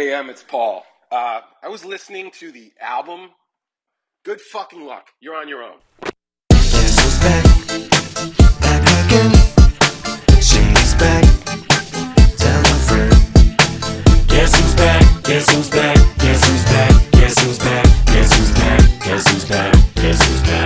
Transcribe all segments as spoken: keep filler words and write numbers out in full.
A M, it's Paul. Uh, I was listening to the album. Good fucking luck. You're on your own. Guess who's back? Back again. She's back. Tell a friend. Guess who's back? Guess who's back? Guess who's back? Guess who's back? Guess who's back? Guess who's back? Guess who's back?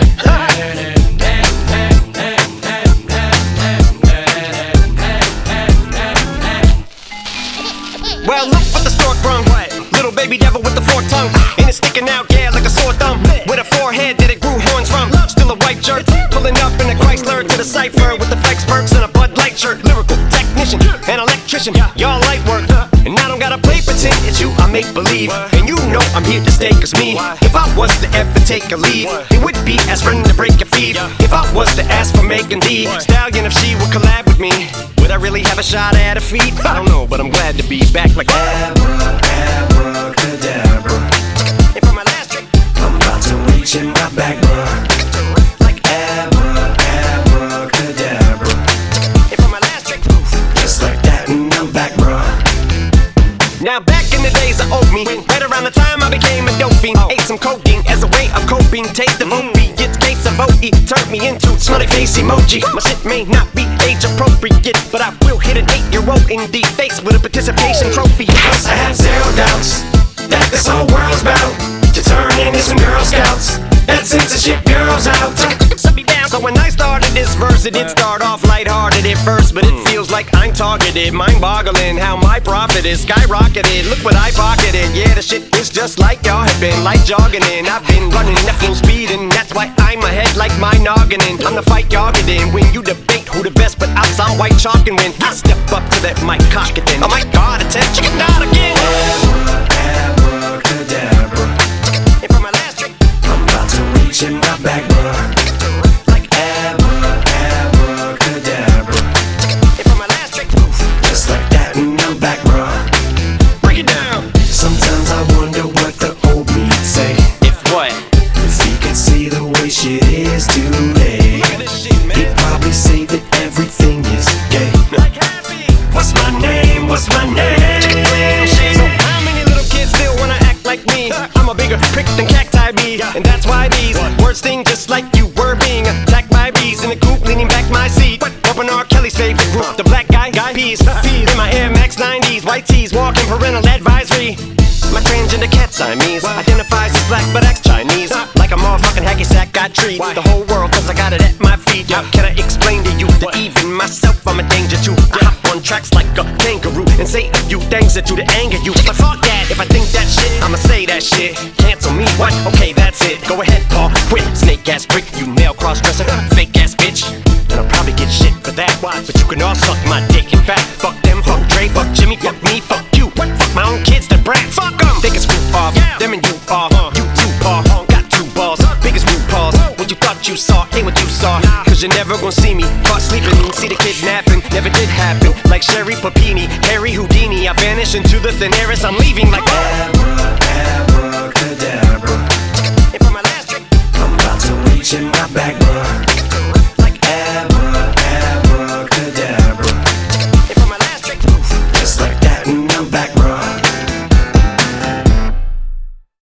Well, look what the stork brung. Little baby devil with the forked tongue, and it's sticking out, yeah, like a sore thumb. With a forehead that it grew horns from. Still a white jerk, pulling up in a Chrysler to the cipher with the flex perks and a Bud Light shirt. Lyrical technician, an electrician, y'all light work. And I don't gotta play pretend, it's you I make believe. And you know I'm here to stay, cause me, if I was to ever take a leave, it would be as friend to break your feet. If I was to ask for Megan Thee Stallion, if she would collab with me, would I really have a shot at her feet? I don't know, but I'm glad to be back like Abra, abracadabra. And for my last trick, I'm about to reach in my back, bruh. like Abra, abracadabra. And for my last trick, Just like that, and I'm back, bruh. now back in the days of old me, right around the time I became a dope fiend, ate some codeine as a way of coping. Taste of O P, it's case of O E, turned me into smiley face emoji. My shit may not be age appropriate, but I will hit an eight-year-old in the face with a participation trophy. I have zero doubts that this whole world's bout to turn into some Girl Scouts. That censorship girls out. Set me down. So when I started this verse, it did start off lighthearted at first, but it feels like I'm targeted. Mind-boggling how my profit is skyrocketed. Look what I pocketed. Yeah, the shit is just like y'all have been, like jogging in. I've been running at full speed, and that's why I'm ahead like my noggin. I'm the fight y'all get in when you debate who the best, but I saw white chalk and win. I step up to that mic, cock it then. Oh my God, attempt chicken out again. Abra, abracadabra. And for my last trick, I'm about to reach in my back, bruh. like Abra, abracadabra. and for my last trick, Just like that, and I'm back, bruh. break it down. Sometimes I wonder what the old me'd say If what? if he could see the way shit is today. Look at this shit, man. He'd probably say that everything is gay. Like happy. What's my name? What's my name? So how many little kids still wanna act like me? I'm a bigger prick than cacti bee, and that's why these words sting just like you were being attacked by bees in the coop, leaning back my seat. Open R. Kelly's favorite group, the black guy, guy peas. Feed in my Air Max nineties, white tees, walking parental advisory. My transgender cat Siamese identifies as black but acts Chinese. Like a motherfucking hacky sack, got treat the whole world cause I got it at my feet. How can I explain to you that even myself I'm a danger to? I hop on tracks like a kangaroo and say a few things that do to anger you. But fuck that, if I think that shit, I'ma say that shit. Cancel me, what? Okay, that's it. Go ahead, Paul, quit. Snake ass prick, you male cross-dresser, fake ass bitch. And I'll probably get shit for that. But you can all suck my dick. In fact, fuck them, fuck Dre, fuck Jimmy, fuck me, fuck you. Fuck my own kids, the brat. Fuck them. They can screw off. Them and you off. You too, Paul. Got two balls. Biggest root paws. What you thought you saw ain't what you saw. Cause you're never gonna see me caught sleeping. See the kidnapping. Never did happen. Like Sherry Papini, Harry Houdini. I vanish into the thin air as I'm leaving like Abra, abracadabra. And for my last trick, I'm about to reach in my back,